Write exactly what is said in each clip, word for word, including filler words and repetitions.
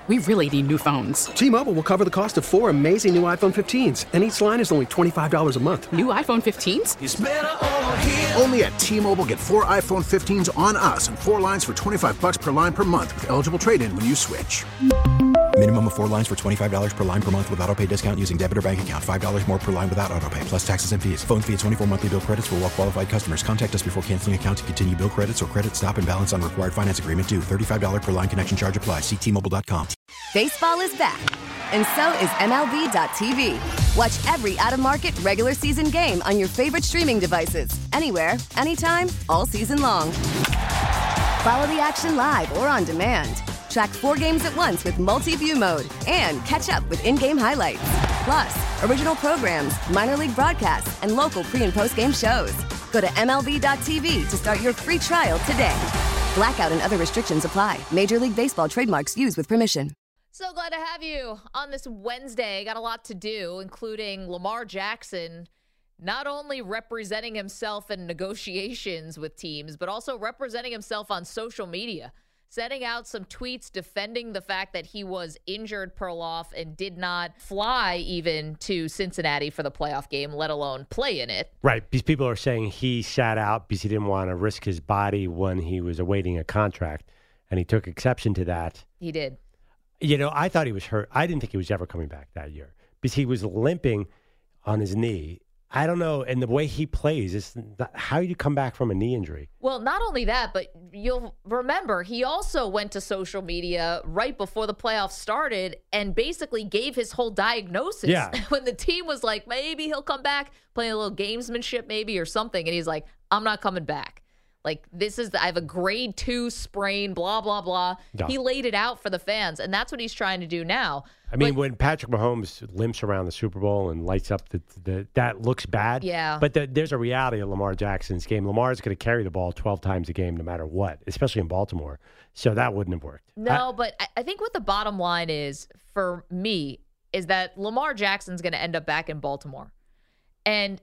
we really need new phones. T-Mobile will cover the cost of four amazing new iPhone fifteens, and each line is only twenty-five dollars a month. New iPhone fifteens? It's better over here. Only at T-Mobile, get four iPhone fifteens on us and four lines for twenty-five dollars per line per month with eligible trade-in when you switch. Minimum of four lines for twenty-five dollars per line per month with autopay discount using debit or bank account. five dollars more per line without autopay, plus taxes and fees. Phone fee at twenty-four monthly bill credits for well qualified customers. Contact us before canceling account to continue bill credits or credit stop and balance on required finance agreement due. thirty-five dollars per line connection charge applies. See T Mobile dot com. Baseball is back, and so is M L B dot T V. Watch every out-of-market regular season game on your favorite streaming devices. Anywhere, anytime, all season long. Follow the action live or on demand. Track four games at once with multi-view mode and catch up with in-game highlights. Plus, original programs, minor league broadcasts, and local pre- and post-game shows. Go to M L B dot T V to start your free trial today. Blackout and other restrictions apply. Major League Baseball trademarks used with permission. So glad to have you on this Wednesday. Got a lot to do, including Lamar Jackson not only representing himself in negotiations with teams, but also representing himself on social media, sending out some tweets defending the fact that he was injured, Perloff, and did not fly even to Cincinnati for the playoff game, let alone play in it. Right, because people are saying he sat out because he didn't want to risk his body when he was awaiting a contract, and he took exception to that. He did. You know, I thought he was hurt. I didn't think he was ever coming back that year because he was limping on his knee. I don't know. And the way he plays, is how do you come back from a knee injury? Well, not only that, but you'll remember he also went to social media right before the playoffs started and basically gave his whole diagnosis. Yeah. When the team was like, maybe he'll come back, playing a little gamesmanship maybe or something. And he's like, I'm not coming back. Like, this is, the, I have a grade two sprain, blah, blah, blah. No. He laid it out for the fans, and that's what he's trying to do now. I mean, but, when Patrick Mahomes limps around the Super Bowl and lights up, the, the that looks bad. Yeah. But the, there's a reality of Lamar Jackson's game. Lamar's going to carry the ball twelve times a game no matter what, especially in Baltimore. So that wouldn't have worked. No, I, but I, I think what the bottom line is for me is that Lamar Jackson's going to end up back in Baltimore. And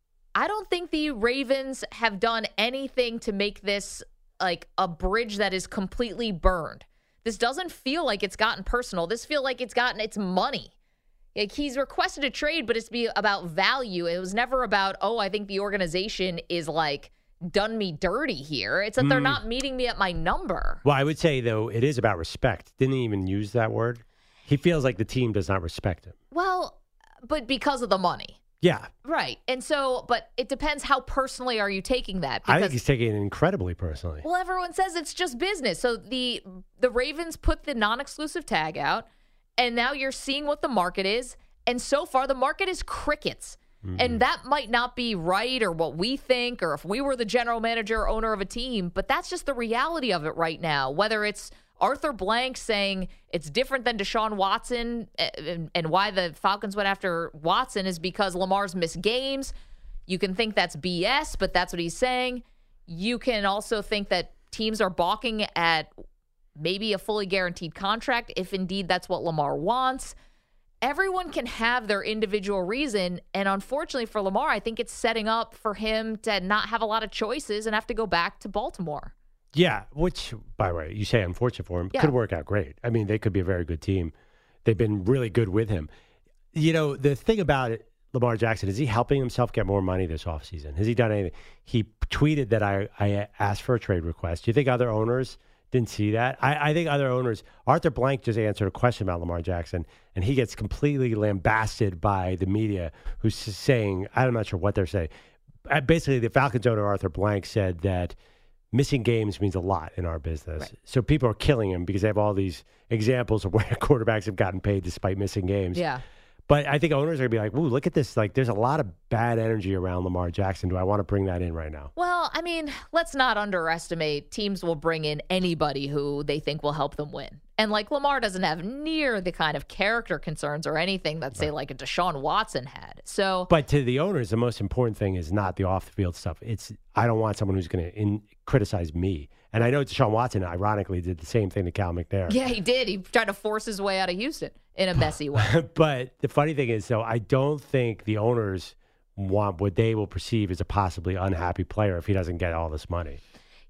I don't think the Ravens have done anything to make this like a bridge that is completely burned. This doesn't feel like it's gotten personal. This feels like it's gotten its money. Like, he's requested a trade, but it's be about value. It was never about, oh, I think the organization is like done me dirty here. It's that mm. they're not meeting me at my number. Well, I would say, though, it is about respect. Didn't he even use that word? He feels like the team does not respect him. Well, but because of the money. Yeah. Right. And so, but it depends how personally are you taking that? Because, I think he's taking it incredibly personally. Well, everyone says it's just business. So the the Ravens put the non-exclusive tag out, and now you're seeing what the market is. And so far, the market is crickets. Mm-hmm. And that might not be right or what we think, or if we were the general manager or owner of a team, but that's just the reality of it right now. Whether it's Arthur Blank saying it's different than Deshaun Watson, and, and why the Falcons went after Watson is because Lamar's missed games. You can think that's B S, but that's what he's saying. You can also think that teams are balking at maybe a fully guaranteed contract, if indeed that's what Lamar wants. Everyone can have their individual reason, and unfortunately for Lamar, I think it's setting up for him to not have a lot of choices and have to go back to Baltimore. Yeah, which, by the way, you say unfortunate for him, yeah. could work out great. I mean, they could be a very good team. They've been really good with him. You know, the thing about it, Lamar Jackson, is he helping himself get more money this offseason? Has he done anything? He tweeted that I, I asked for a trade request. Do you think other owners didn't see that? I, I think other owners, Arthur Blank just answered a question about Lamar Jackson, and he gets completely lambasted by the media who's saying, I'm not sure what they're saying. Basically, the Falcons owner, Arthur Blank, said that missing games means a lot in our business. Right. So people are killing him because they have all these examples of where quarterbacks have gotten paid despite missing games. Yeah. But I think owners are going to be like, ooh, look at this. Like, there's a lot of bad energy around Lamar Jackson. Do I want to bring that in right now? Well, I mean, let's not underestimate. Teams will bring in anybody who they think will help them win. And, like, Lamar doesn't have near the kind of character concerns or anything that, say, right. like a Deshaun Watson had. So, But to the owners, the most important thing is not the off-the-field stuff. It's, I don't want someone who's going to criticize me. And I know Deshaun Watson, ironically, did the same thing to Cal McNair. Yeah, he did. He tried to force his way out of Houston in a messy way. But the funny thing is, though, I don't think the owners want what they will perceive as a possibly unhappy player if he doesn't get all this money.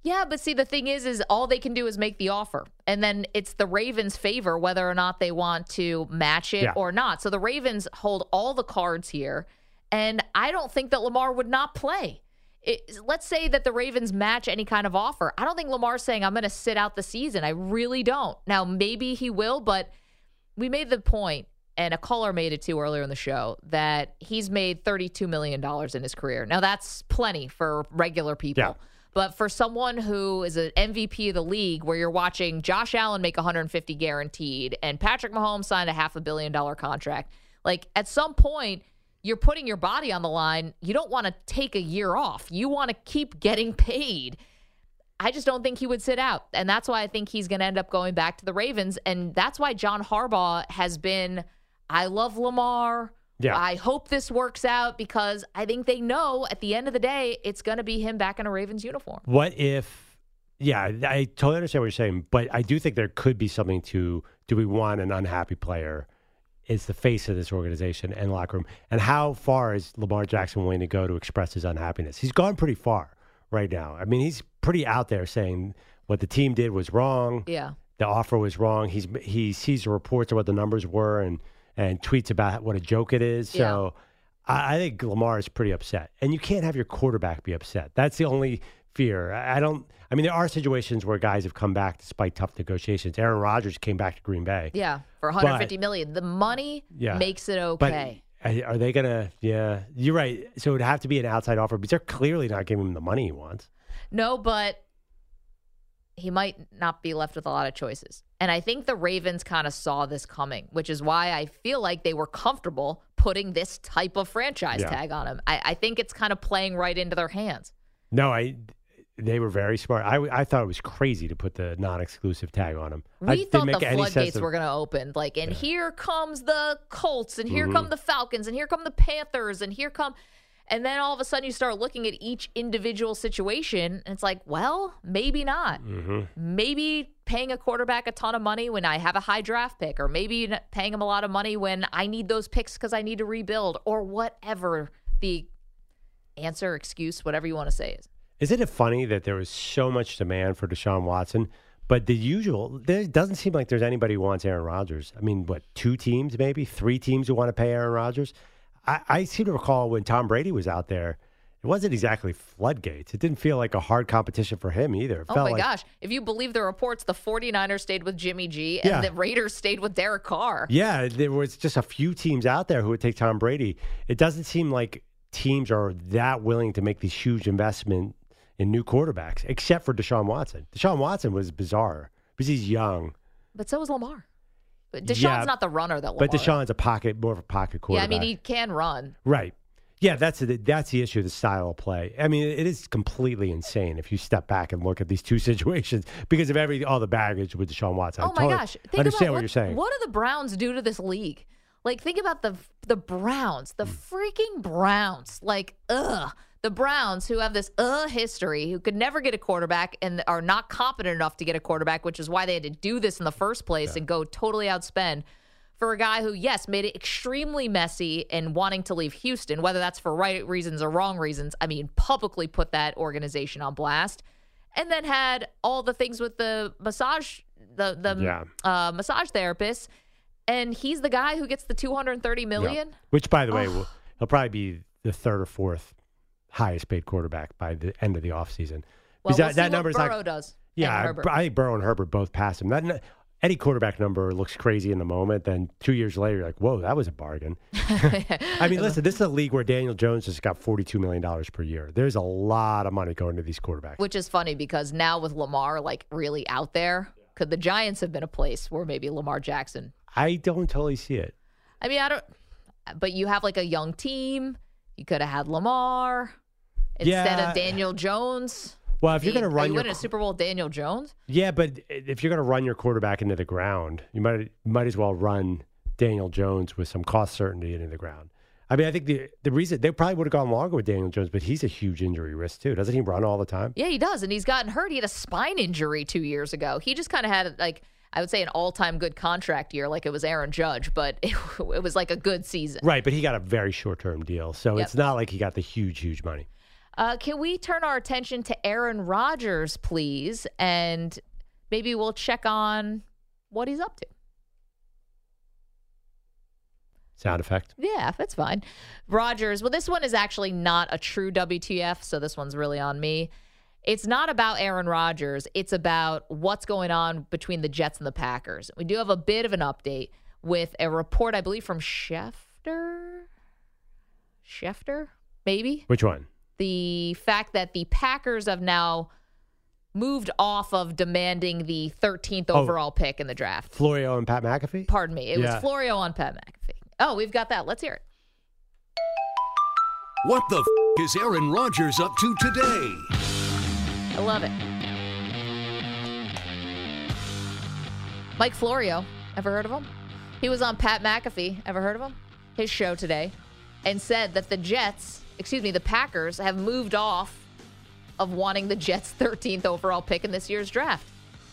Yeah, but see, the thing is, is all they can do is make the offer. And then it's the Ravens' favor whether or not they want to match it Yeah. or not. So the Ravens hold all the cards here. And I don't think that Lamar would not play. It, let's say that the Ravens match any kind of offer. I don't think Lamar's saying, I'm going to sit out the season. I really don't. Now, maybe he will, but we made the point, and a caller made it too earlier in the show, that he's made thirty-two million dollars in his career. Now, that's plenty for regular people. Yeah. But for someone who is an M V P of the league, where you're watching Josh Allen make one hundred fifty guaranteed and Patrick Mahomes signed a half a billion dollar contract, like at some point, you're putting your body on the line. You don't want to take a year off. You want to keep getting paid. I just don't think he would sit out. And that's why I think he's going to end up going back to the Ravens. And that's why John Harbaugh has been, I love Lamar. Yeah. I hope this works out, because I think they know at the end of the day, it's going to be him back in a Ravens uniform. What if, yeah, I totally understand what you're saying, but I do think there could be something to, do we want an unhappy player? It's the face of this organization and locker room. And how far is Lamar Jackson willing to go to express his unhappiness? He's gone pretty far right now. I mean, he's pretty out there saying what the team did was wrong. Yeah. The offer was wrong. He's He sees the reports of what the numbers were and, and tweets about what a joke it is. So yeah. I, I think Lamar is pretty upset. And you can't have your quarterback be upset. That's the only fear. I, I don't – I mean, there are situations where guys have come back despite tough negotiations. Aaron Rodgers came back to Green Bay. Yeah, for one hundred fifty but, million dollars. The money yeah, makes it okay. But are they going to – yeah, you're right. So it would have to be an outside offer, but they're clearly not giving him the money he wants. No, but he might not be left with a lot of choices. And I think the Ravens kind of saw this coming, which is why I feel like they were comfortable putting this type of franchise Yeah. tag on him. I, I think it's kind of playing right into their hands. No, I – they were very smart. I, I thought it was crazy to put the non-exclusive tag on him. We I thought didn't the make any sense floodgates of- were going to open. Like, and Yeah. here comes the Colts, and here Mhm. come the Falcons, and here come the Panthers, and here come... And then all of a sudden you start looking at each individual situation, and it's like, well, maybe not. Mm-hmm. Maybe paying a quarterback a ton of money when I have a high draft pick, or maybe paying him a lot of money when I need those picks because I need to rebuild, or whatever the answer, excuse, whatever you want to say is. Isn't it funny that there was so much demand for Deshaun Watson, but the usual, there doesn't seem like there's anybody who wants Aaron Rodgers. I mean, what, two teams maybe? Three teams who want to pay Aaron Rodgers? I, I seem to recall when Tom Brady was out there, it wasn't exactly floodgates. It didn't feel like a hard competition for him either. It Oh, felt my like, gosh. If you believe the reports, the 49ers stayed with Jimmy G, and Yeah. the Raiders stayed with Derek Carr. Yeah, there was just a few teams out there who would take Tom Brady. It doesn't seem like teams are that willing to make these huge investment in new quarterbacks, except for Deshaun Watson. Deshaun Watson was bizarre because he's young. But so is Lamar. But Deshaun's Yeah, not the runner that Lamar But Deshaun's a pocket, more of a pocket Yeah, I quarterback. mean, he can run. Right. Yeah, that's the, that's the issue, the style of play. I mean, it is completely insane if you step back and look at these two situations because of every all the baggage with Deshaun Watson. Oh, I my totally gosh. Think understand about what, you're saying. What do the Browns do to this league? Like, think about the the Browns, the Hmm. freaking Browns. Like, ugh. The Browns, who have this uh history, who could never get a quarterback and are not competent enough to get a quarterback, which is why they had to do this in the first place and go totally outspend for a guy who, yes, made it extremely messy and wanting to leave Houston, whether that's for right reasons or wrong reasons. I mean, publicly put that organization on blast, and then had all the things with the massage, the the Yeah. uh, massage therapist, and he's the guy who gets the two hundred thirty million. Yeah. Which, by the way, will, he'll probably be the third or fourth highest paid quarterback by the end of the offseason. Well, that, we'll see that what number's Burrow not, does. Yeah, and I, Herbert. I think Burrow and Herbert both passed him. That any quarterback number looks crazy in the moment. Then two years later, you're like, whoa, that was a bargain. I mean, listen, this is a league where Daniel Jones just got forty-two million dollars per year. There's a lot of money going to these quarterbacks. Which is funny because now with Lamar like really out there, could the Giants have been a place where maybe Lamar Jackson? I don't totally see it. I mean, I don't. But you have like a young team. You could have had Lamar instead Yeah. of Daniel Jones. Well, if you're Are going to run you your winning a Super Bowl, with Daniel Jones? yeah, but if you're going to run your quarterback into the ground, you might might as well run Daniel Jones with some cost certainty into the ground. I mean, I think the the reason they probably would have gone longer with Daniel Jones, but he's a huge injury risk too. Doesn't he run all the time? Yeah, he does, and he's gotten hurt. He had a spine injury two years ago. He just kind of had like I would say an all-time good contract year, like it was Aaron Judge, but it, it was like a good season. Right, but he got a very short-term deal, so Yep. it's not like he got the huge, huge money. Uh, can we turn our attention to Aaron Rodgers, please? And maybe we'll check on what he's up to. Sound effect. Yeah, that's fine. Rodgers, well, this one is actually not a true W T F, so this one's really on me. It's not about Aaron Rodgers. It's about what's going on between the Jets and the Packers. We do have a bit of an update with a report, I believe, from Schefter? Schefter, maybe? Which one? The fact that the Packers have now moved off of demanding the thirteenth Oh. overall pick in the draft. Florio and Pat McAfee? Pardon me. It Yeah. was Florio on Pat McAfee. Oh, we've got that. Let's hear it. What the f*** is Aaron Rodgers up to today? I love it. Mike Florio. Ever heard of him? He was on Pat McAfee. Ever heard of him? His show today. And said that the Jets, excuse me, the Packers have moved off of wanting the Jets' thirteenth overall pick in this year's draft.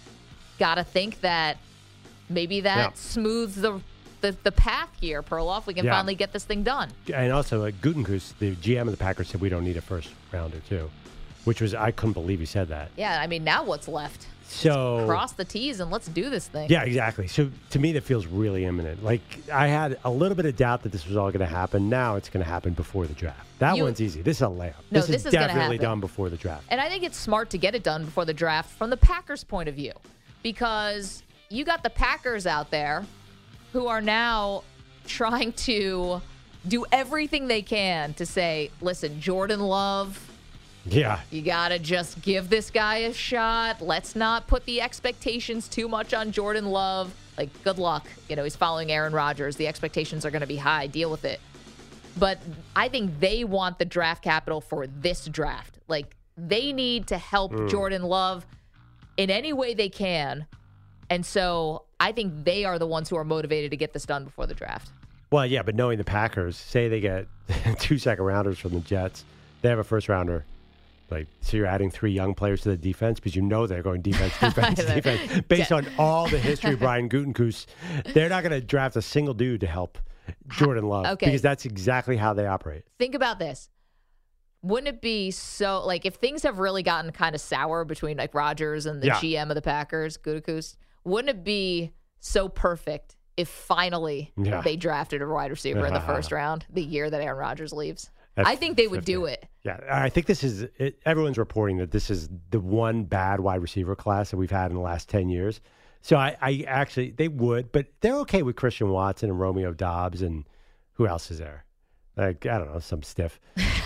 Gotta think that maybe that Yeah. smooths the, the the path here, Perloff. We can Yeah. finally get this thing done. And also, uh, Gutekunst, the G M of the Packers, said we don't need a first rounder, too, which was, I couldn't believe he said that. Yeah, I mean, now what's left? So, Cross the T's and let's do this thing. yeah, exactly. So to me, that feels really imminent. Like, I had a little bit of doubt that this was all going to happen. Now it's going to happen before the draft. That You- one's easy. This is a layup. No, this, this is is gonna definitely happen. done before the draft. And I think it's smart to get it done before the draft from the Packers' point of view, because you got the Packers out there who are now trying to do everything they can to say, listen, Jordan Love, Yeah. you got to just give this guy a shot. Let's not put the expectations too much on Jordan Love. Like, good luck. You know, he's following Aaron Rodgers. The expectations are going to be high. Deal with it. But I think they want the draft capital for this draft. Like, they need to help Mm. Jordan Love in any way they can. And so I think they are the ones who are motivated to get this done before the draft. Well, yeah, but knowing the Packers, say they get two second rounders from the Jets, they have a first rounder. Like, so you're adding three young players to the defense because you know they're going defense, defense, defense. Based on all the history of Brian Gutekunst, they're not going to draft a single dude to help Jordan Love Okay. because that's exactly how they operate. Think about this. Wouldn't it be so, like, if things have really gotten kind of sour between, like, Rodgers and the Yeah. G M of the Packers, Gutekunst, wouldn't it be so perfect if finally Yeah. they drafted a wide receiver in the first round the year that Aaron Rodgers leaves? That's I think they would fifty. do it. Yeah, I think this is, it, everyone's reporting that this is the one bad wide receiver class that we've had in the last ten years. So I, I actually, they would, but they're okay with Christian Watson and Romeo Dobbs and who else is there? Like, I don't know, some stiff.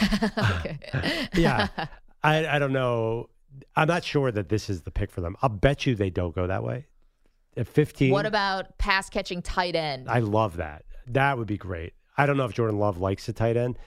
Okay. Yeah, I, I don't know. I'm not sure that this is the pick for them. I'll bet you they don't go that way. At fifteen, What about pass catching tight end? I love that. That would be great. I don't know if Jordan Love likes the tight end.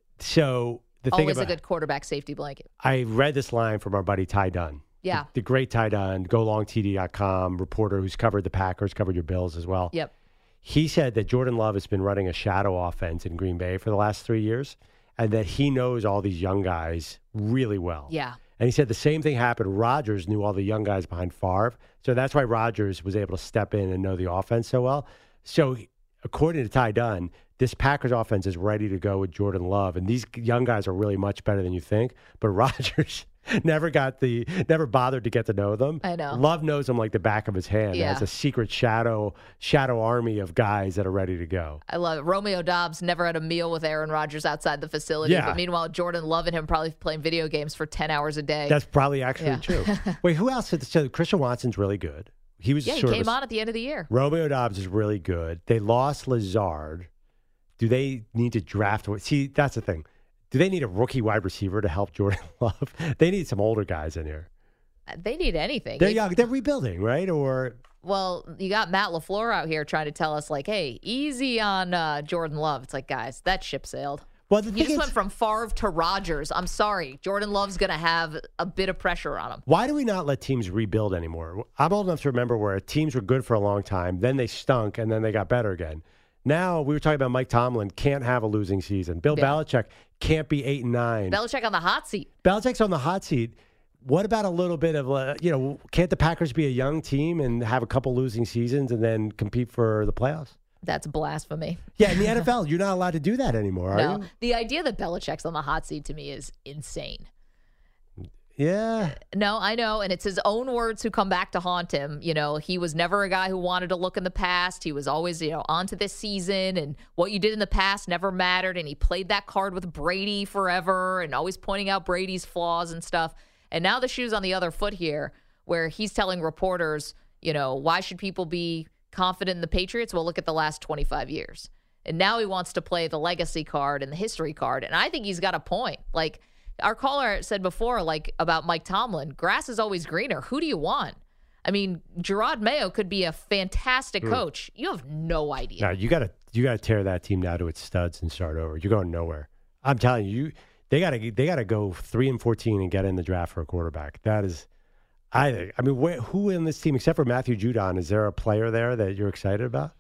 So the thing Always about, a good quarterback safety blanket. I read this line from our buddy Ty Dunn. Yeah. The, the great Ty Dunn, go long T D dot com reporter who's covered the Packers, covered your Bills as well. Yep. He said that Jordan Love has been running a shadow offense in Green Bay for the last three years and that he knows all these young guys really well. Yeah. And he said the same thing happened. Rodgers knew all the young guys behind Favre. So that's why Rodgers was able to step in and know the offense so well. So according to Ty Dunn, this Packers offense is ready to go with Jordan Love. And these young guys are really much better than you think. But Rodgers never got the, never bothered to get to know them. I know. Love knows them like the back of his hand. Yeah. As a secret shadow, shadow army of guys that are ready to go. I love it. Romeo Dobbs never had a meal with Aaron Rodgers outside the facility. Yeah. But meanwhile, Jordan Love and him probably playing video games for ten hours a day. That's probably actually Yeah. true. Wait, who else? So Christian Watson's really good. He was yeah, he sort came of a, on at the end of the year. Romeo Dobbs is really good. They lost Lazard. Do they need to draft? See, that's the thing. Do they need a rookie wide receiver to help Jordan Love? They need some older guys in here. They need anything. They're It- young. They're rebuilding, right? Or Well, you got Matt LaFleur out here trying to tell us, like, hey, easy on uh, Jordan Love. It's like, guys, that ship sailed. well, the You thing just is, went from Favre to Rodgers. I'm sorry. Jordan Love's going to have a bit of pressure on him. why do we not let teams rebuild anymore? I'm old enough to remember where teams were good for a long time, then they stunk, and then they got better again. Now we were talking about Mike Tomlin can't have a losing season. Bill Yeah. Belichick can't be eight and nine. Belichick on the hot seat. Belichick's on the hot seat. What about a little bit of, uh, you know, can't the Packers be a young team and have a couple losing seasons and then compete for the playoffs? That's blasphemy. Yeah, in the N F L, you're not allowed to do that anymore, are No, you? the idea that Belichick's on the hot seat to me is insane. Yeah. No, I know. And it's his own words who come back to haunt him. You know, he was never a guy who wanted to look in the past. He was always, you know, on to this season, and what you did in the past never mattered. And he played that card with Brady forever and always pointing out Brady's flaws and stuff. And now the shoe's on the other foot here, where he's telling reporters, you know, why should people be confident in the Patriots? Well, look at the last twenty-five years. And now he wants to play the legacy card and the history card. And I think he's got a point. Like, our caller said before, like, about Mike Tomlin, grass is always greener. Who do you want? I mean, Gerard Mayo could be a fantastic Mm. coach. You have no idea. No, you gotta you gotta tear that team down to its studs and start over. You're going nowhere. I'm telling you, you they gotta they gotta go three and fourteen and get in the draft for a quarterback. That is, I think. I mean, where, who in this team except for Matthew Judon? Is there a player there that you're excited about?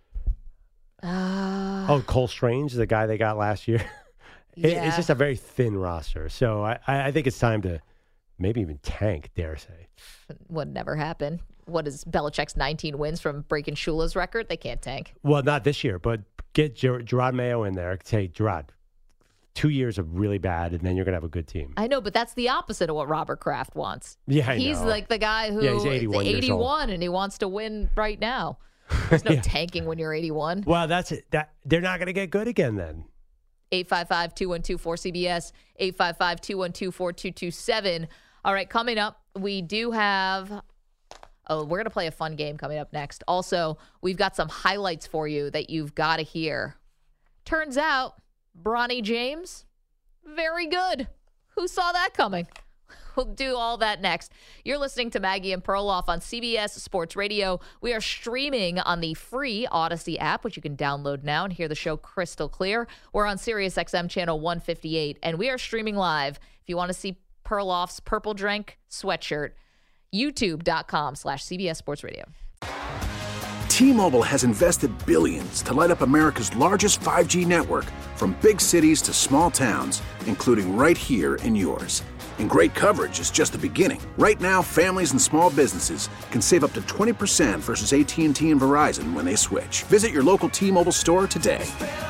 Uh, Oh, Cole Strange, the guy they got last year. It, Yeah. It's just a very thin roster. So I, I think it's time to maybe even tank, dare say. would never happen. What is Belichick's nineteen wins from breaking Shula's record? They can't tank. Well, not this year, but get Ger- Gerard Mayo in there. Say, Gerard, two years of really bad, and then you're going to have a good team. I know, but that's the opposite of what Robert Kraft wants. Yeah, I He's know. like the guy who Yeah, he's eighty-one years old. eighty-one and he wants to win right now. There's no Yeah. tanking when you're eighty-one. Well, that's it. That, they're not going to get good again then. eight five five, two one two, four C B S, eight five five, two one two, four two two seven. All right, coming up, we do have, oh, we're going to play a fun game coming up next. Also, we've got some highlights for you that you've got to hear. Turns out, Bronny James, very good. Who saw that coming? We'll do all that next. You're listening to Maggie and Perloff on C B S Sports Radio. We are streaming on the free Odyssey app, which you can download now and hear the show crystal clear. We're on Sirius X M channel one fifty-eight, and we are streaming live. If you want to see Perloff's Purple Drink sweatshirt, youtube.com slash CBS Sports Radio. T-Mobile has invested billions to light up America's largest five G network, from big cities to small towns, including right here in yours. And great coverage is just the beginning. Right now, families and small businesses can save up to twenty percent versus A T and T and Verizon when they switch. Visit your local T-Mobile store today.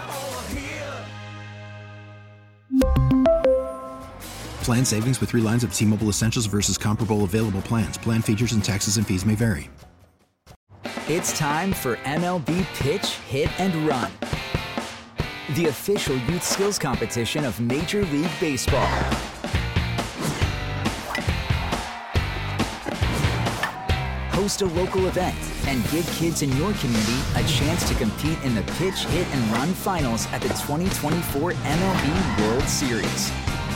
Plan savings with three lines of T-Mobile Essentials versus comparable available plans. Plan features and taxes and fees may vary. It's time for M L B Pitch, Hit, and Run, the official youth skills competition of Major League Baseball. Host a local event and give kids in your community a chance to compete in the Pitch, Hit, and Run finals at the twenty twenty-four M L B World Series.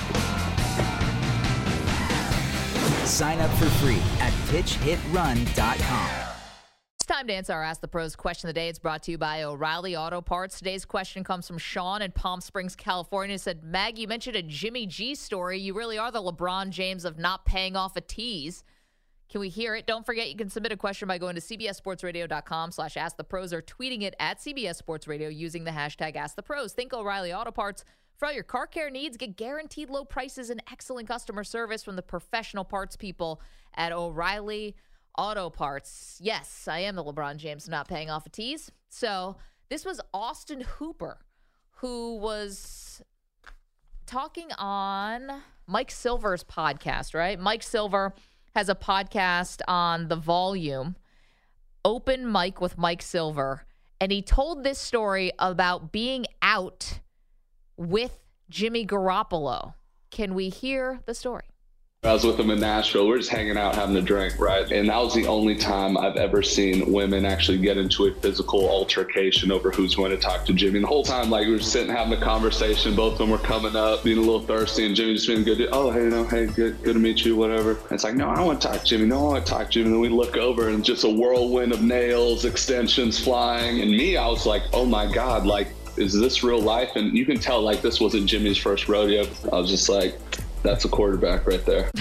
Sign up for free at pitch hit run dot com. It's time to answer our Ask the Pros question of the day. It's brought to you by O'Reilly Auto Parts. Today's question comes from Sean in Palm Springs, California. He said, Mag, you mentioned a Jimmy G story. You really are the LeBron James of not paying off a tease. Can we hear it? Don't forget, you can submit a question by going to cbssportsradio.com slash ask the pros or tweeting it at C B S Sports Radio using the hashtag Ask the Pros. Think O'Reilly Auto Parts. For all your car care needs, get guaranteed low prices and excellent customer service from the professional parts people at O'Reilly Auto Parts. Yes, I am the LeBron James not paying off a tease. So this was Austin Hooper, who was talking on Mike Silver's podcast, right? Mike Silver has a podcast on The Volume, Open Mic with Mike Silver, and he told this story about being out with Jimmy Garoppolo. Can we hear the story? I was with him in Nashville. We we're just hanging out, having a drink, right? And that was the only time I've ever seen women actually get into a physical altercation over who's going to talk to Jimmy. And the whole time, like, we were sitting having a conversation. Both of them were coming up, being a little thirsty, and Jimmy just being good. Oh, hey, you know, hey, good, good to meet you, whatever. And it's like, no, I don't want to talk to Jimmy. No, I want to talk to Jimmy. And then we look over, and just a whirlwind of nails, extensions flying. And me, I was like, oh my God, like, is this real life? And you can tell, like, this wasn't Jimmy's first rodeo. I was just like, that's a quarterback right there.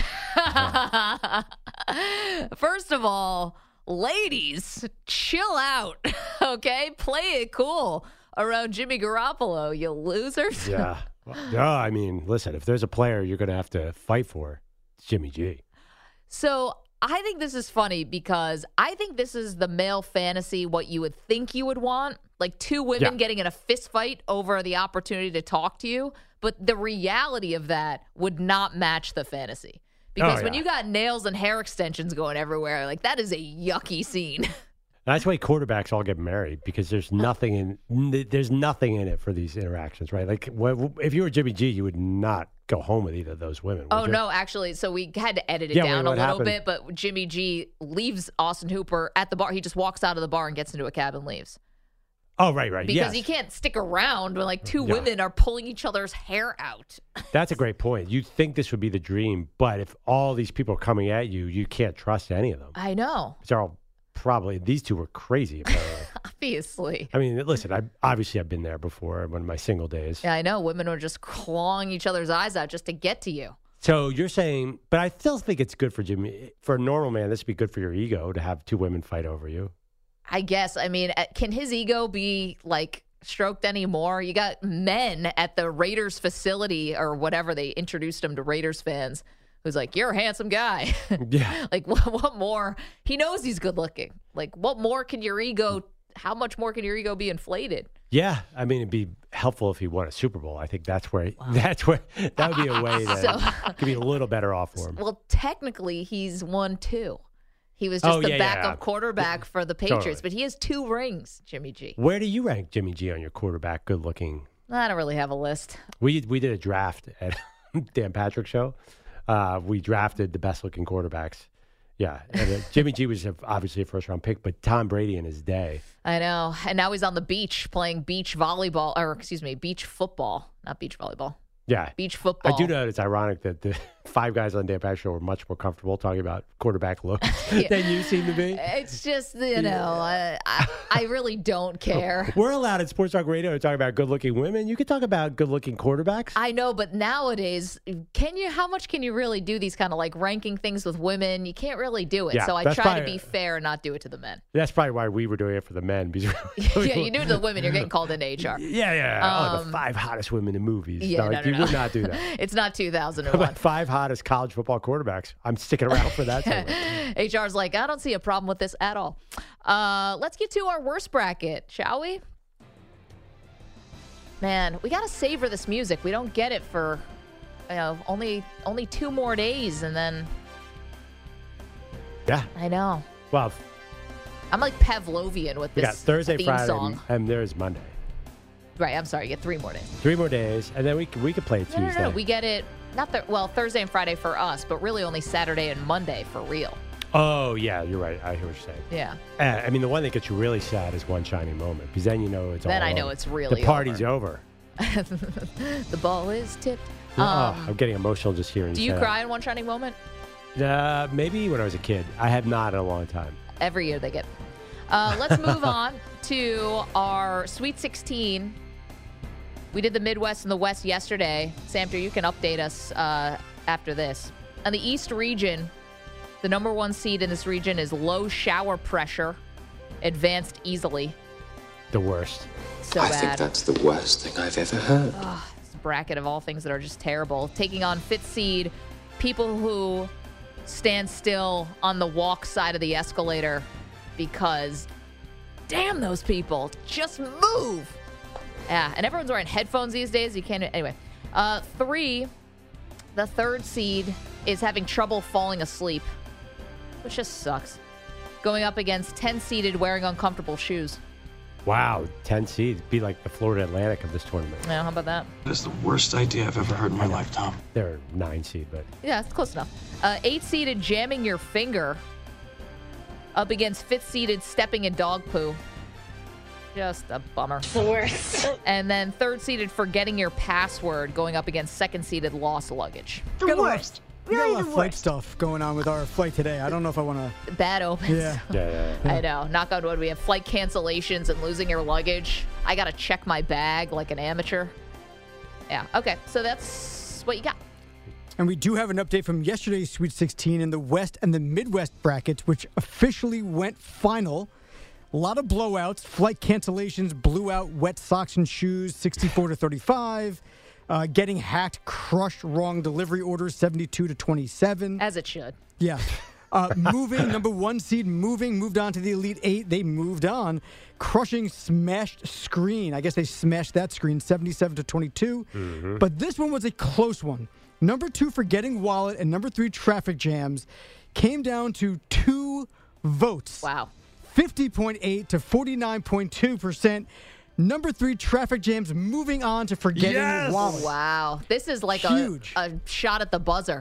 First of all, ladies, chill out, okay? Play it cool around Jimmy Garoppolo, you losers. Yeah. No, I mean, listen, if there's a player you're going to have to fight for, it's Jimmy G. So I think this is funny because I think this is the male fantasy, what you would think you would want. Like two women Yeah. getting in a fist fight over the opportunity to talk to you. But the reality of that would not match the fantasy. Because Oh, when yeah. you got nails and hair extensions going everywhere, like that is a yucky scene. That's why quarterbacks all get married because there's nothing in n- there's nothing in it for these interactions, right? Like wh- if you were Jimmy G, you would not go home with either of those women. would Oh, you? no, actually. So we had to edit it Yeah, down what- a what little happened? bit. But Jimmy G leaves Austin Hooper at the bar. He just walks out of the bar and gets into a cab and leaves. Oh, right, right. Because yes. he can't stick around when like two Yeah. women are pulling each other's hair out. That's a great point. You'd think this would be the dream, but if all these people are coming at you, you can't trust any of them. I know. They're all probably, these two were crazy, apparently. Obviously. I mean, listen, I obviously I've been there before, one of my single days. Yeah, I know. Women were just clawing each other's eyes out just to get to you. So you're saying, but I still think it's good for Jimmy. For a normal man, this would be good for your ego to have two women fight over you. I guess. I mean, uh, can his ego be like stroked anymore? You got men at the Raiders facility or whatever they introduced him to Raiders fans who's like, you're a handsome guy. Yeah. Like, what, what more? He knows he's good looking. Like, what more can your ego, how much more can your ego be inflated? Yeah, I mean, it'd be helpful if he won a Super Bowl. I think that's where that's where that would be a way that So- could be a little better off for him. Well, technically, he's won two. He was just Oh, the yeah, backup yeah. quarterback for the Patriots, Totally. but he has two rings, Jimmy G. Where do you rank Jimmy G on your quarterback good looking? I don't really have a list. We we did a draft at Dan Patrick show. Uh, we drafted the best looking quarterbacks. Yeah, and, uh, Jimmy G was obviously a first round pick, but Tom Brady in his day. I know. And now he's on the beach playing beach volleyball, or excuse me, beach football, not beach volleyball. Yeah, Beach football. I do know it's ironic that the five guys on Dan Patrick show were much more comfortable talking about quarterback looks Yeah. than you seem to be. It's just, you know, I, I, I really don't care. We're allowed at Sports Talk Radio to talk about good-looking women. You could talk about good-looking quarterbacks. I know, but nowadays, can you? How much can you really do these kind of like ranking things with women? You can't really do it. Yeah, so I that's try probably- to be fair and not do it to the men. That's probably why we were doing it for the men. Because Yeah, you do it to the women, you're getting called into H R. Yeah, yeah. oh, the Um, five hottest women in movies. Yeah, no, no, like, no, you no. would not do that. It's not two thousand How one. about five hottest college football quarterbacks? I'm sticking around for that. segment. H R's like, I don't see a problem with this at all. Uh, let's get to our worst bracket, shall we? Man, we got to savor this music. We don't get it for, you know, only only two more days, and then Yeah. I know Well, I'm like Pavlovian with we this got Thursday, theme Friday, song. and there's Monday. Right, I'm sorry, you get three more days. Three more days, and then we could, we could play No, Tuesday. no, no, no. We get it. Not the well Thursday and Friday for us, but really only Saturday and Monday for real. Oh, yeah, you're right. I hear what you're saying. Yeah. Uh, I mean, the one that gets you really sad is One Shining Moment, because then you know it's Then all I know over. it's really The party's over. The ball is tipped. oh, Um, I'm getting emotional just hearing do say you that. cry in One Shining Moment? Uh, maybe when I was a kid. I have not in a long time. Every year they get. Uh, let's move on to our Sweet sixteen. We did the Midwest and the West yesterday. Samter, you can update us uh, after this. On the East region, the number one seed in this region is low shower pressure, advanced easily. The worst. So I bad. think that's the worst thing I've ever heard. This bracket of all things that are just terrible. Taking on fifth seed, people who stand still on the walk side of the escalator because, damn, those people just move. Yeah, and everyone's wearing headphones these days. You can't. Anyway, uh, three, the third seed is having trouble falling asleep, which just sucks. Going up against ten-seeded wearing uncomfortable shoes. Wow, ten seeds. Be like the Florida Atlantic of this tournament. Yeah, how about that? That's the worst idea I've ever heard in my life, Tom. They're nine seed, but Yeah, it's close enough. Uh, eight-seeded jamming your finger up against fifth-seeded stepping in dog poo. Just a bummer. The worst. And then third-seeded forgetting your password going up against second-seeded lost luggage. The worst. We got a Really lot the of flight worst. stuff going on with our flight today. I don't know if I want to. Bad opens. Yeah. yeah, yeah, yeah. I know. Knock on wood. We have flight cancellations and losing your luggage. I got to check my bag like an amateur. Yeah. Okay. So that's what you got. And we do have an update from yesterday's Sweet sixteen in the West and the Midwest brackets, which officially went final. A lot of blowouts, flight cancellations, blew out wet socks and shoes, sixty-four to thirty-five. Uh, getting hacked, crushed wrong delivery orders, seventy-two to twenty-seven. As it should. Yeah. Uh, moving, number one seed, moving, moved on to the Elite Eight. They moved on, crushing Smashed Screen. I guess they smashed that screen, seventy-seven to twenty-two. Mm-hmm. But this one was a close one. Number two, Forgetting Wallet, and number three, Traffic Jams, came down to two votes. Wow. fifty point eight to forty-nine point two percent. Number three, Traffic Jams, moving on to Forgetting Yes! Wallet. Wow. This is like Huge. a, a shot at the buzzer.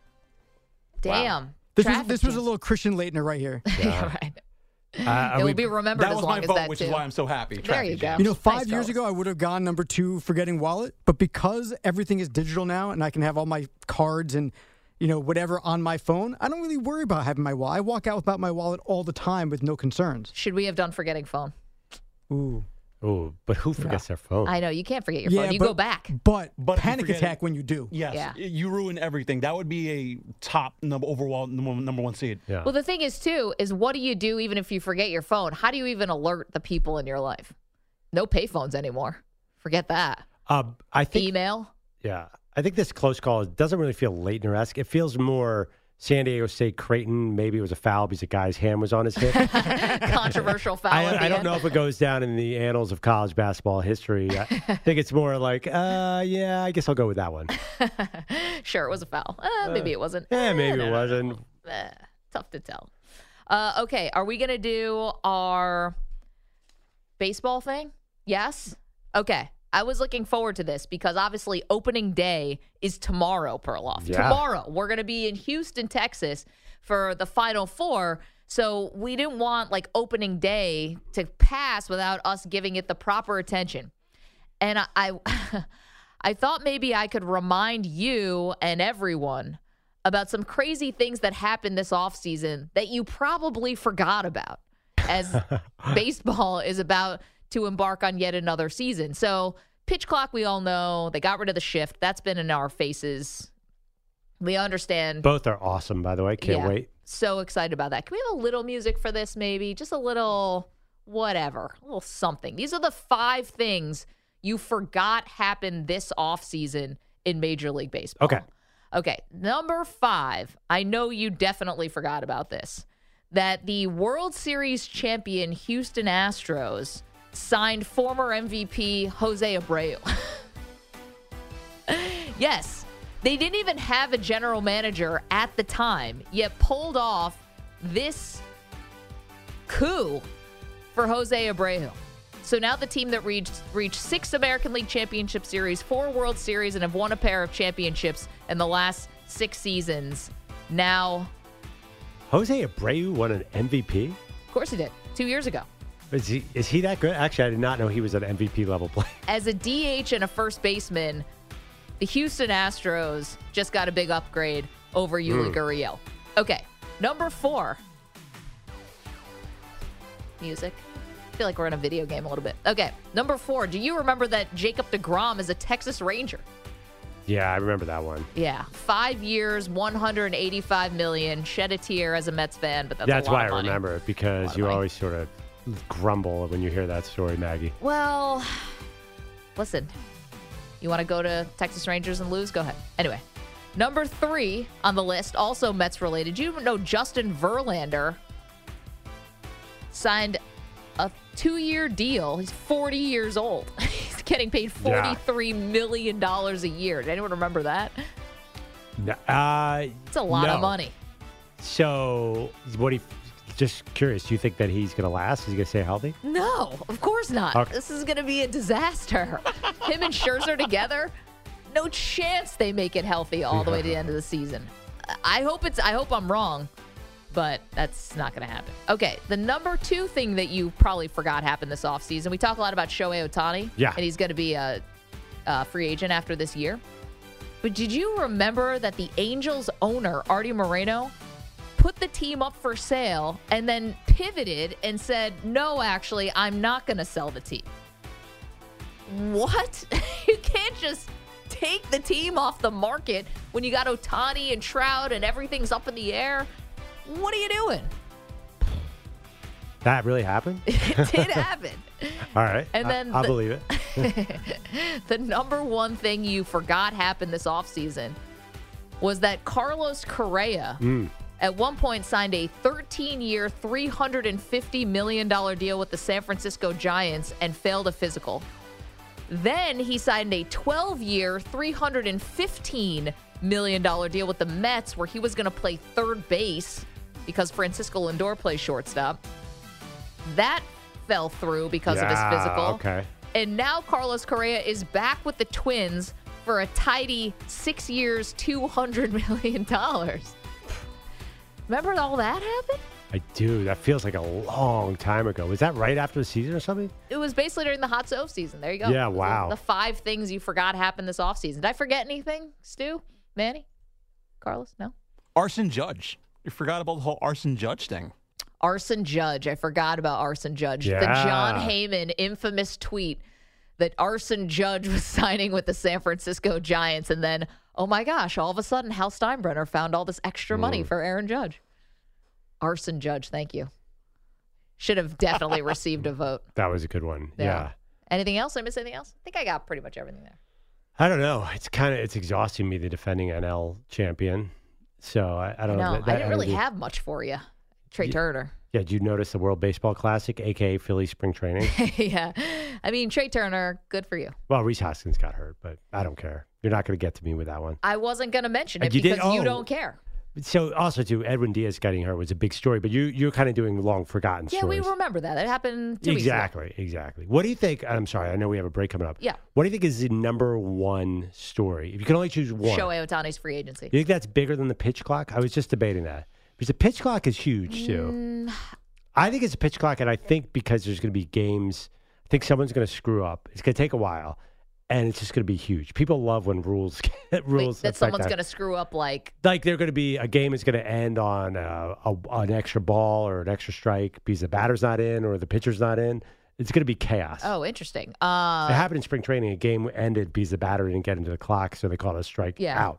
Damn. This was, Traffic this was a jams. little Christian Leitner right here. Yeah, right. Uh, It we- will be remembered That as was long my as vote, that which too. is why I'm so happy. There Traffic you Jam. go. You know, five Nice years fellas. ago, I would have gone number two, Forgetting Wallet. But because everything is digital now and I can have all my cards and, you know, whatever on my phone, I don't really worry about having my wallet. I walk out without my wallet all the time with no concerns. Should we have done Forgetting Phone? Ooh. Ooh, but who forgets their phone? I know. You can't forget your Yeah, phone. You but- go back. But, But if you panic forget attack it- when you do. Yes, Yeah. you ruin everything. That would be a top number overall number, number one seed. Yeah. Well, the thing is, too, is what do you do even if you forget your phone? How do you even alert the people in your life? No payphones anymore. Forget that. Uh, I think. Email. Yeah, I think this close call doesn't really feel Leitner-esque. It feels more San Diego State Creighton. Maybe it was a foul because the guy's hand was on his hip. Controversial foul. I, at the I don't end. know if it goes down in the annals of college basketball history. I think it's more like, uh, yeah, I guess I'll go with that one. Sure, it was a foul. Uh, maybe it wasn't. Yeah, Eh, maybe no, it no, no, wasn't. no. Eh, tough to tell. Uh, okay, are we going to do our baseball thing? Yes? Okay. I was looking forward to this because obviously opening day is tomorrow, Perloff. Yeah. Tomorrow. We're going to be in Houston, Texas for the Final Four. So we didn't want like opening day to pass without us giving it the proper attention. And I I, I thought maybe I could remind you and everyone about some crazy things that happened this offseason that you probably forgot about as baseball is about to embark on yet another season. So pitch clock, we all know. They got rid of the shift. That's been in our faces. We understand. Both are awesome, by the way. Can't Yeah. wait. So excited about that. Can we have a little music for this maybe? Just a little whatever, a little something. These are the five things you forgot happened this offseason in Major League Baseball. Okay. Okay, number five. I know you definitely forgot about this. That the World Series champion Houston Astros signed former M V P Jose Abreu. Yes, they didn't even have a general manager at the time, yet pulled off this coup for Jose Abreu. So now the team that reached reached six American League Championship Series, four World Series, and have won a pair of championships in the last six seasons. Now, Jose Abreu won an M V P? of course he did, two years ago. Is he, is he that good? Actually, I did not know he was an M V P level player. As a D H and a first baseman, the Houston Astros just got a big upgrade over Yuli Mm. Gurriel. Okay, number four. Music. I feel like we're in a video game a little bit. Okay, number four. Do you remember that Jacob deGrom is a Texas Ranger? Yeah, I remember that one. Yeah, five years, one hundred eighty-five million dollars. Shed a tear as a Mets fan, but that's, That's a lot why I of money. remember it, because you always sort of grumble when you hear that story, Maggie. Well, listen, you want to go to Texas Rangers and lose? Go ahead. Anyway, number three on the list, also Mets related. You know Justin Verlander signed a two-year deal. He's forty years old. He's getting paid forty-three million dollars a year. Did anyone remember that? No, uh, It's a lot no. of money. So, what do you, just curious, do you think that he's going to last? Is he going to stay healthy? No, of course not. Okay. This is going to be a disaster. Him and Scherzer together, no chance they make it healthy all the way to the end of the season. I hope it's. I hope I'm wrong, but that's not going to happen. Okay, the number two thing that you probably forgot happened this offseason. We talk a lot about Shohei Ohtani. Yeah. And he's going to be a, a free agent after this year. But did you remember that the Angels owner, Artie Moreno, put the team up for sale and then pivoted and said, no, actually, I'm not going to sell the team? What? You can't just take the team off the market when you got Ohtani and Trout and everything's up in the air. What are you doing? That really happened? It did happen. All right. And I- then I'll the- believe it. The number one thing you forgot happened this offseason was that Carlos Correa, Mm. at one point signed a thirteen-year, three hundred fifty million dollars deal with the San Francisco Giants and failed a physical. Then he signed a twelve-year, three hundred fifteen million dollars deal with the Mets where he was going to play third base because Francisco Lindor plays shortstop. That fell through because yeah, of his physical. Okay. And now Carlos Correa is back with the Twins for a tidy six years, two hundred million dollars. Remember all that happened? I do. That feels like a long time ago. Was that right after the season or something? It was basically during the hot stove season. There you go. Yeah, wow. The, the five things you forgot happened this offseason. Did I forget anything, Stu? Manny? Carlos? No? Arson Judge. You forgot about the whole Arson Judge thing. Arson Judge. I forgot about Arson Judge. Yeah. The John Heyman infamous tweet that Arson Judge was signing with the San Francisco Giants. And then, oh my gosh, all of a sudden, Hal Steinbrenner found all this extra money Mm. for Aaron Judge. Arson Judge, thank you. Should have definitely received a vote. That was a good one. Yeah. yeah. Anything else? Did I miss anything else? I think I got pretty much everything there. I don't know. It's kind of it's exhausting me, the defending N L champion. So I, I don't No, know. That, I didn't really energy- have much for you, Trey Turner. Yeah, did you notice the World Baseball Classic, a k a. Philly Spring Training? Yeah. I mean, Trey Turner, good for you. Well, Reese Hoskins got hurt, but I don't care. You're not going to get to me with that one. I wasn't going to mention it You did? because you Oh. don't care. So also, too, Edwin Diaz getting hurt was a big story, but you, you're kind of doing long forgotten Yeah, stories. we remember that. It happened two weeks ago. Exactly, exactly. What do you think? I'm sorry, I know we have a break coming up. Yeah. What do you think is the number one story? If you can only choose one. Shohei Ohtani's free agency. You think that's bigger than the pitch clock? I was just debating that. Because the pitch clock is huge, too. Mm, I think it's a pitch clock, and I think because there's going to be games, I think someone's going to screw up. It's going to take a while, and it's just going to be huge. People love when rules get rules. wait, that affect someone's that. going to screw up like Like they're going to be a game is going to end on a, a, an extra ball or an extra strike because the batter's not in or the pitcher's not in. It's going to be chaos. Oh, interesting. Uh, It happened in spring training. A game ended because the batter didn't get into the clock, so they called it a strike Yeah. out.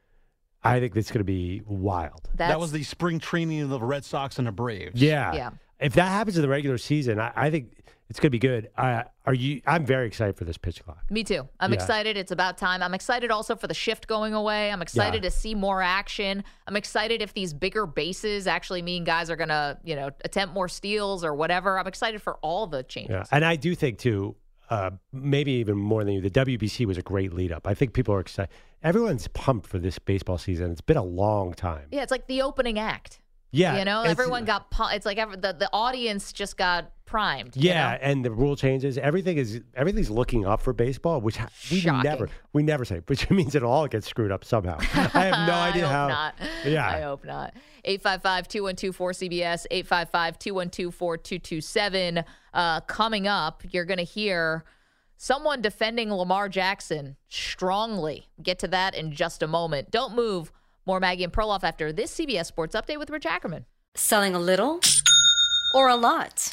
I think it's going to be wild. That was the spring training of the Red Sox and the Braves. Yeah. Yeah. If that happens in the regular season, I, I think it's going to be good. Uh, are you? I'm very excited for this pitch clock. Me too. I'm Yeah. excited. It's about time. I'm excited also for the shift going away. I'm excited Yeah. to see more action. I'm excited if these bigger bases actually mean guys are going to, you know, attempt more steals or whatever. I'm excited for all the changes. Yeah. And I do think, too, uh, maybe even more than you, the W B C was a great lead up. I think people are excited. Everyone's pumped for this baseball season. It's been a long time. Yeah, it's like the opening act. Yeah. You know, it's- everyone got, pu- it's like every, the, the audience just got primed. you Yeah, know? and the rule changes. Everything is everything's looking up for baseball, which ha- we Shocking. never we never say, which means it all gets screwed up somehow. I have no idea I hope how. not. Yeah. I hope not. eight five five, two one two, four C B S, eight five five, two one two, four two two seven. Uh, coming up, you're going to hear someone defending Lamar Jackson strongly. Get to that in just a moment. Don't move. More Maggie and Perloff after this C B S Sports Update with Rich Ackerman. Selling a little or a lot?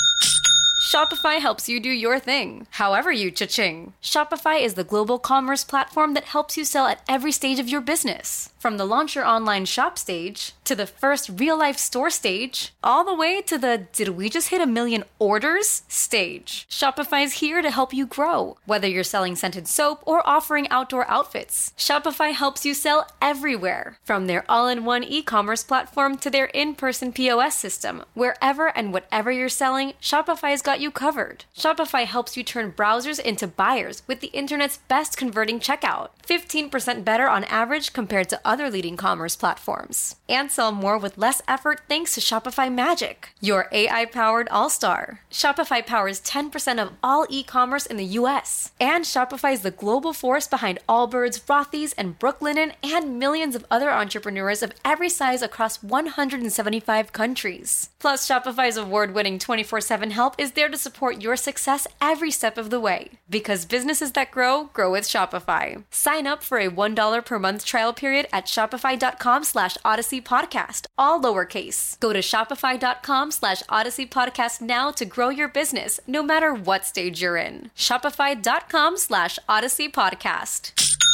Shopify helps you do your thing, however you cha-ching. Shopify is the global commerce platform that helps you sell at every stage of your business. From the launch your online shop stage, to the first real-life store stage, all the way to the did we just hit a million orders stage. Shopify's here to help you grow. Whether you're selling scented soap or offering outdoor outfits, Shopify helps you sell everywhere. From their all-in-one e-commerce platform to their in-person P O S system, wherever and whatever you're selling, Shopify's got you covered. Shopify helps you turn browsers into buyers with the internet's best converting checkout. fifteen percent better on average compared to other leading commerce platforms. And sell more with less effort thanks to Shopify Magic, your A I-powered all-star. Shopify powers ten percent of all e-commerce in the U S. And Shopify is the global force behind Allbirds, Rothy's, and Brooklinen, and millions of other entrepreneurs of every size across one hundred seventy-five countries. Plus, Shopify's award-winning twenty-four seven help is there to support your success every step of the way. Because businesses that grow, grow with Shopify. Sign up for a one dollar per month trial period at shopify.com slash Odyssey Podcast, all lowercase. Go to shopify.com slash Odyssey Podcast now to grow your business, no matter what stage you're in. Shopify.com slash Odyssey Podcast.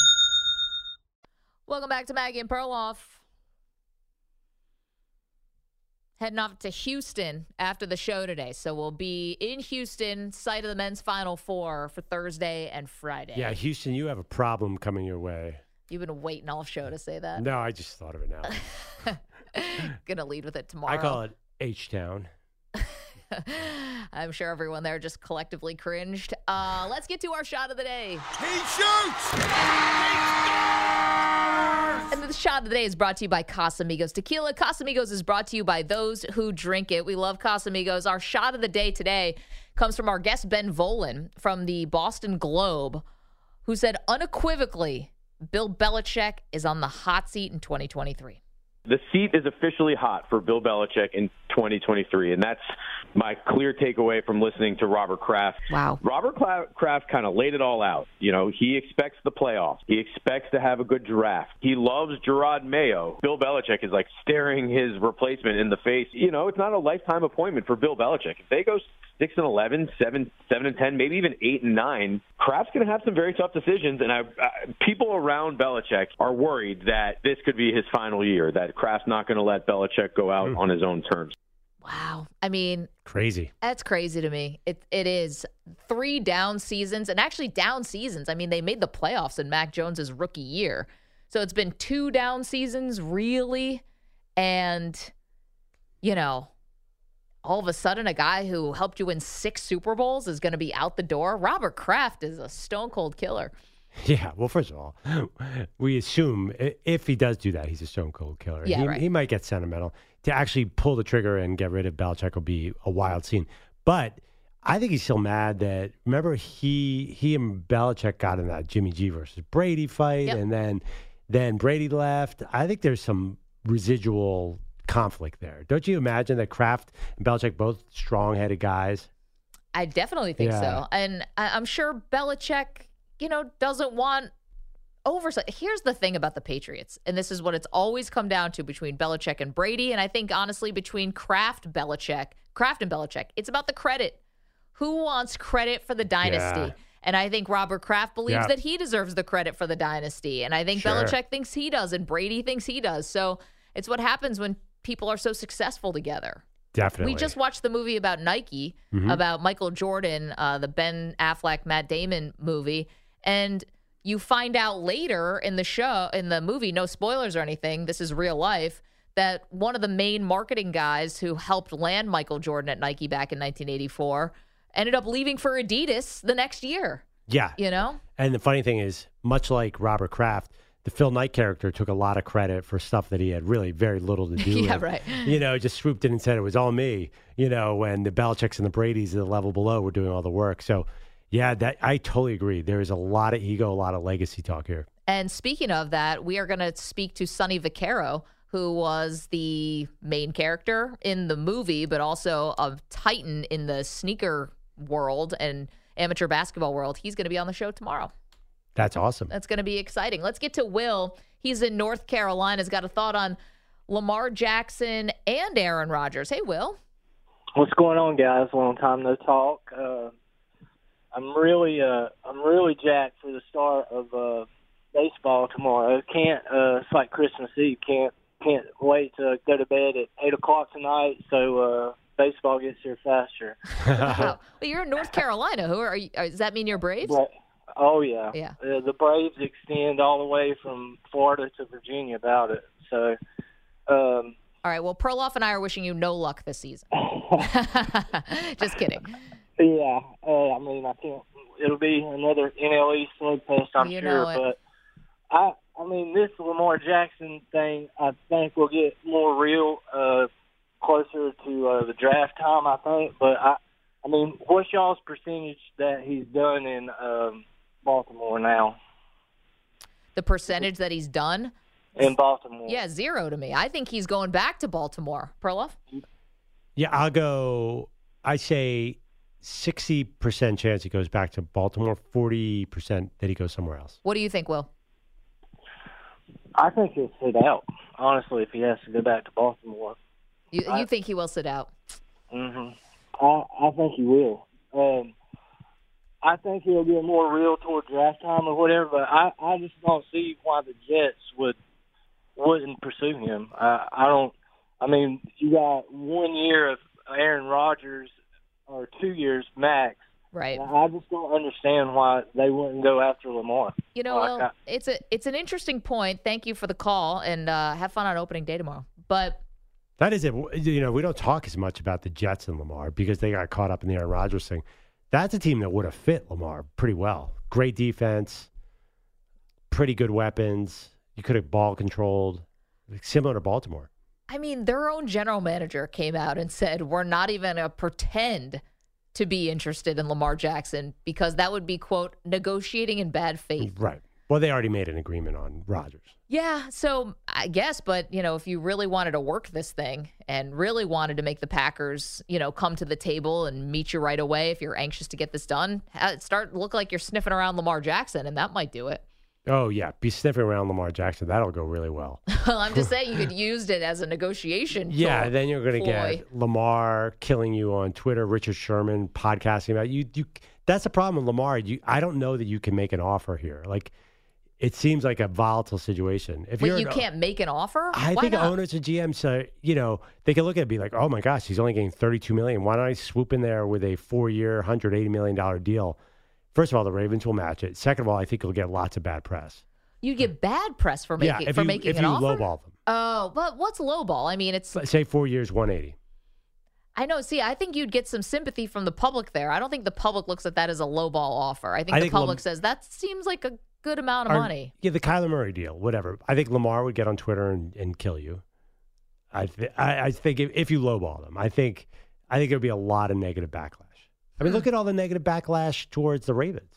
Welcome back to Maggie and Perloff. Heading off to Houston after the show today. So we'll be in Houston, site of the men's Final Four for Thursday and Friday. Yeah, Houston, you have a problem coming your way. You've been waiting all show to say that. No, I just thought of it now. Gonna lead with it tomorrow. I call it H-Town. I'm sure everyone there just collectively cringed. Uh, let's get to our shot of the day. He shoots! And the shot of the day is brought to you by Casamigos Tequila. Casamigos is brought to you by those who drink it. We love Casamigos. Our shot of the day today comes from our guest Ben Volen from the Boston Globe, who said unequivocally, Bill Belichick is on the hot seat in twenty twenty-three. The seat is officially hot for Bill Belichick in twenty twenty-three, and that's my clear takeaway from listening to Robert Kraft. Wow. Robert Kraft kind of laid it all out. You know, he expects the playoffs. He expects to have a good draft. He loves Gerard Mayo. Bill Belichick is like staring his replacement in the face. You know, it's not a lifetime appointment for Bill Belichick. If they go six and eleven, seven, seven and ten, maybe even eight and nine, Kraft's going to have some very tough decisions. And I, I, people around Belichick are worried that this could be his final year, that Kraft's not going to let Belichick go out mm. on his own terms. Wow. I mean, crazy. That's crazy to me. It It is three down seasons, and actually down seasons. I mean, they made the playoffs in Mac Jones's rookie year. So it's been two down seasons, really. And, you know, all of a sudden, a guy who helped you win six Super Bowls is going to be out the door. Robert Kraft is a stone cold killer. Yeah, well, first of all, we assume if he does do that, he's a stone cold killer. Yeah, he, right. he might get sentimental. To actually pull the trigger and get rid of Belichick will be a wild scene. But I think he's still mad that, remember, he he and Belichick got in that Jimmy G versus Brady fight, Yep. and then then Brady left. I think there's some residual conflict there. Don't you imagine that Kraft and Belichick, both strong-headed guys? I definitely think Yeah. so. And I- I'm sure Belichick, you know, doesn't want oversight. Here's the thing about the Patriots, and this is what it's always come down to between Belichick and Brady, and I think, honestly, between Kraft, Belichick, Kraft and Belichick. It's about the credit. Who wants credit for the dynasty? Yeah. And I think Robert Kraft believes Yeah. that he deserves the credit for the dynasty, and I think Sure. Belichick thinks he does, and Brady thinks he does. So it's what happens when people are so successful together. Definitely. We just watched the movie about Nike, Mhm. about Michael Jordan, uh, the Ben Affleck, Matt Damon movie. And you find out later in the show, in the movie, no spoilers or anything, this is real life, that one of the main marketing guys who helped land Michael Jordan at Nike back in nineteen eighty-four ended up leaving for Adidas the next year. Yeah. You know? And the funny thing is, much like Robert Kraft, the Phil Knight character took a lot of credit for stuff that he had really very little to do Yeah, with. right. You know, just swooped in and said it was all me, you know, when the Belichicks and the Bradys at the level below were doing all the work. So, yeah, that I totally agree. There is a lot of ego, a lot of legacy talk here. And speaking of that, we are going to speak to Sonny Vaccaro, who was the main character in the movie, but also a titan in the sneaker world and amateur basketball world. He's going to be on the show tomorrow. That's awesome. That's going to be exciting. Let's get to Will. He's in North Carolina. He's got a thought on Lamar Jackson and Aaron Rodgers. Hey, Will. What's going on, guys? Long time no talk. Uh, I'm really, uh, I'm really jacked for the start of uh, baseball tomorrow. Can't. Uh, it's like Christmas Eve. Can't, can't wait to go to bed at eight o'clock tonight. So uh, baseball gets here faster. Wow. Well, you're in North Carolina. Who are you? Does that mean you're Braves? But, oh yeah. Yeah. Uh, the Braves extend all the way from Florida to Virginia about it. So. Um, All right. Well, Perloff and I are wishing you no luck this season. Just kidding. Yeah, uh, I mean, I can't. It'll be another N L E slugfest, I'm You sure. know it. But I, I mean, this Lamar Jackson thing, I think will get more real uh, closer to uh, the draft time. I think, but I, I mean, what's y'all's percentage that he's done in um, Baltimore now? The percentage that he's done? In Baltimore. Yeah, zero to me. I think he's going back to Baltimore. Perloff? Yeah, I'll go, I say sixty percent chance he goes back to Baltimore, forty percent that he goes somewhere else. What do you think, Will? I think he'll sit out, honestly, if he has to go back to Baltimore. You, I- you think he will sit out? hmm I, I think he will. Um, I think he'll get more real toward draft time or whatever, but I, I just don't see why the Jets would wouldn't pursue him. I, I don't. I mean, you got one year of Aaron Rodgers or two years max. Right. And I just don't understand why they wouldn't go after Lamar. You know, Like, Will, I- it's a it's an interesting point. Thank you for the call, and uh, have fun on opening day tomorrow. But That is it. You know, we don't talk as much about the Jets and Lamar because they got caught up in the Aaron Rodgers thing. That's a team that would have fit Lamar pretty well. Great defense, pretty good weapons. You could have ball controlled, similar to Baltimore. I mean, their own general manager came out and said, we're not even going to pretend to be interested in Lamar Jackson because that would be, quote, negotiating in bad faith. Right. Well, they already made an agreement on Rodgers. Yeah, so I guess, but, you know, if you really wanted to work this thing and really wanted to make the Packers, you know, come to the table and meet you right away, if you're anxious to get this done, start look like you're sniffing around Lamar Jackson, and that might do it. Oh, yeah. Be sniffing around Lamar Jackson. That'll go really well. Well, I'm just saying you could use it as a negotiation Yeah, tool, then you're going to get Lamar killing you on Twitter, Richard Sherman podcasting about you. You That's the problem with Lamar. You, I don't know that you can make an offer here. Like, it seems like a volatile situation. If Wait, you're you an, can't make an offer? I Why think not? owners and G Ms, uh, you know, they can look at it and be like, oh, my gosh, he's only getting thirty-two million dollars. Why don't I swoop in there with a four-year, one hundred eighty million dollars deal? First of all, the Ravens will match it. Second of all, I think you'll get lots of bad press. You get bad press for making yeah, if for you, making if an you offer. lowball them. Oh, but what's lowball? I mean, it's. Say four years, one eighty. I know. See, I think you'd get some sympathy from the public there. I don't think the public looks at that as a lowball offer. I think I the think public Lam- says that seems like a good amount of Or- money. Yeah, the Kyler Murray deal, whatever. I think Lamar would get on Twitter and, and kill you. I, th- I I think if, if you lowball them, I think I think there would be a lot of negative backlash. I mean, look at all the negative backlash towards the Ravens.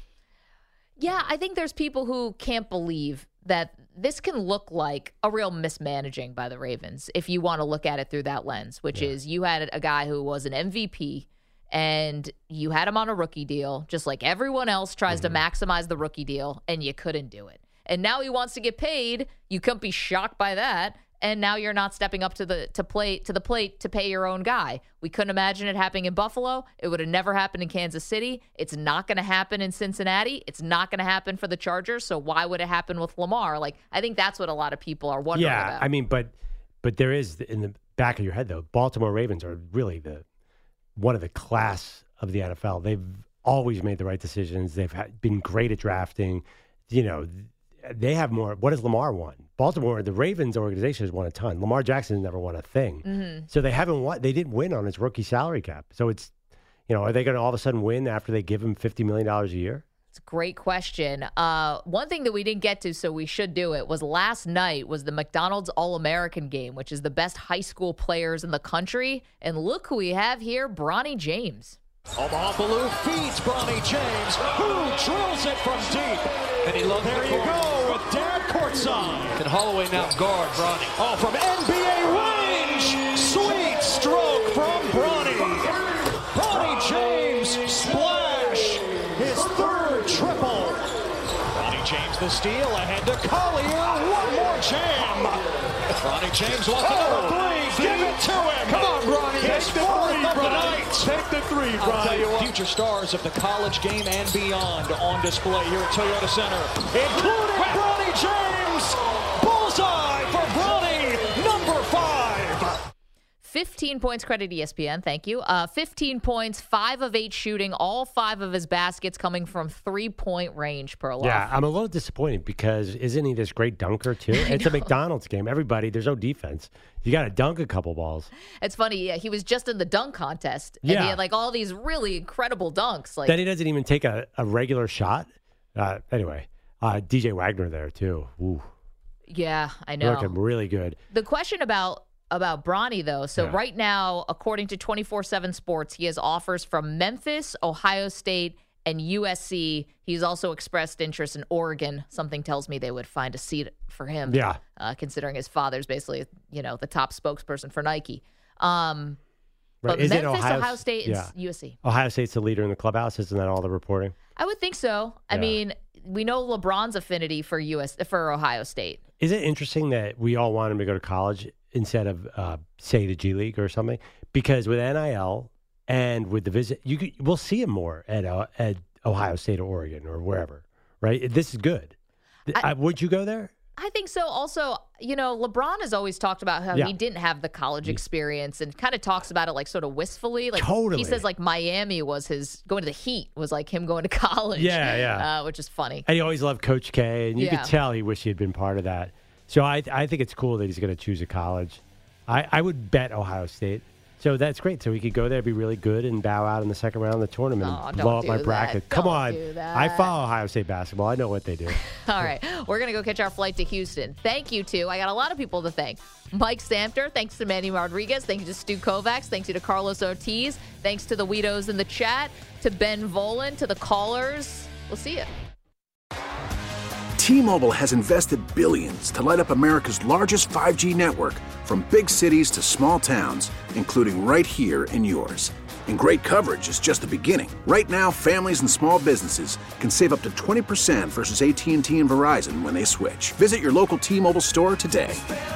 Yeah, I think there's people who can't believe that this can look like a real mismanaging by the Ravens if you want to look at it through that lens, which is you had a guy who was an M V P and you had him on a rookie deal, just like everyone else tries Mm-hmm. to maximize the rookie deal, and you couldn't do it. And now he wants to get paid. You couldn't be shocked by that. And now you're not stepping up to the to play to the plate to pay your own guy. We couldn't imagine it happening in Buffalo. It would have never happened in Kansas City. It's not going to happen in Cincinnati. It's not going to happen for the Chargers. So why would it happen with Lamar? Like, I think that's what a lot of people are wondering yeah, about. I mean, but but there is in the back of your head though. Baltimore Ravens are really the one of the class of the N F L. They've always made the right decisions. They've had, been great at drafting. You know, they have more. What has Lamar won? Baltimore, the Ravens organization has won a ton. Lamar Jackson has never won a thing. Mm-hmm. So they haven't won. They didn't win on his rookie salary cap. So it's, you know, are they going to all of a sudden win after they give him fifty million dollars a year? It's a great question. Uh, one thing that we didn't get to, so we should do it, was last night was the McDonald's All-American game, which is the best high school players in the country. And look who we have here, Bronny James. Omaha Baloo feeds Bronny James, who drills it from deep. And he loves there you go with Dad courtside. Can Holloway now guard Bronny? Oh, from N B A range. Sweet stroke from Bronny. Bronny James splash. His third triple. Bronny James the steal ahead to Collier. One more jam. Bronny James wants another three. Give it to him. Come on, Bronny. His fourth of the night. Take the three, Bronny. I'll tell you what. Future stars of the college game and beyond on display here at Toyota Center, including Bronny James. Bullseye for Bronny, number five. fifteen points, credit E S P N, thank you. Uh, fifteen points, five of eight shooting, all five of his baskets coming from three-point range per loft. Yeah, I'm a little disappointed because isn't he this great dunker too? It's a McDonald's game. Everybody, there's no defense. You got to dunk a couple balls. It's funny, yeah, he was just in the dunk contest, and Yeah. he had like all these really incredible dunks. Like Then he doesn't even take a, a regular shot. Uh, anyway, uh, D J Wagner there too. Ooh, Yeah, I they're know. looking really good. The question about about Bronny, though, so Yeah. right now, according to twenty-four seven Sports, he has offers from Memphis, Ohio State, and U S C. He's also expressed interest in Oregon. Something tells me they would find a seat for him. Yeah. Uh, considering his father's basically, you know, the top spokesperson for Nike. Um, Right. But Is it Memphis, Ohio- Ohio State, and yeah. U S C. Ohio State's the leader in the clubhouse. Isn't that all the reporting? I would think so. I Yeah. mean, we know LeBron's affinity for U S for Ohio State. Is it interesting that we all want him to go to college instead of, uh, say, the G League or something? Because with N I L and with the visit, you could, we'll see him more at uh, at Ohio State or Oregon or wherever, right? This is good. I, I, would you go there? I think so. Also, you know, LeBron has always talked about how Yeah. he didn't have the college experience and kind of talks about it like sort of wistfully. Like Totally. he says like Miami was his going to the Heat was like him going to college. Yeah, yeah. Uh, which is funny. And he always loved Coach K, and you Yeah. could tell he wished he had been part of that. So I I think it's cool that he's going to choose a college. I, I would bet Ohio State. So that's great. So we could go there, be really good, and bow out in the second round of the tournament Oh, and don't blow up do my that. bracket. Come Don't on. do that. I follow Ohio State basketball. I know what they do. All right. We're going to go catch our flight to Houston. Thank you to, I got a lot of people to thank. Mike Samter. Thanks to Manny Rodriguez. Thank you to Stu Kovacs. Thanks you to Carlos Ortiz. Thanks to the Weedos in the chat. To Ben Volan. To the callers. We'll see you. T-Mobile has invested billions to light up America's largest five G network, from big cities to small towns, including right here in yours. And great coverage is just the beginning. Right now, families and small businesses can save up to twenty percent versus A T and T and Verizon when they switch. Visit your local T-Mobile store today.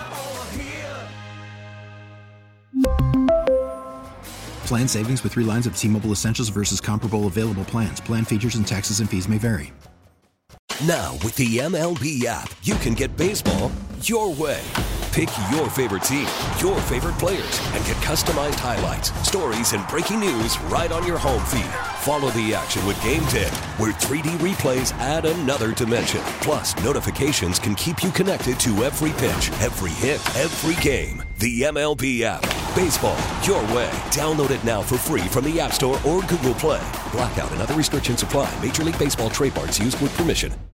Plan savings with three lines of T-Mobile Essentials versus comparable available plans. Plan features and taxes and fees may vary. Now, with the M L B app, you can get baseball your way. Pick your favorite team, your favorite players, and get customized highlights, stories, and breaking news right on your home feed. Follow the action with Game ten, where three D replays add another dimension. Plus, notifications can keep you connected to every pitch, every hit, every game. The M L B app. Baseball your way. Download it now for free from the App Store or Google Play. Blackout and other restrictions apply. Major League Baseball trademarks used with permission.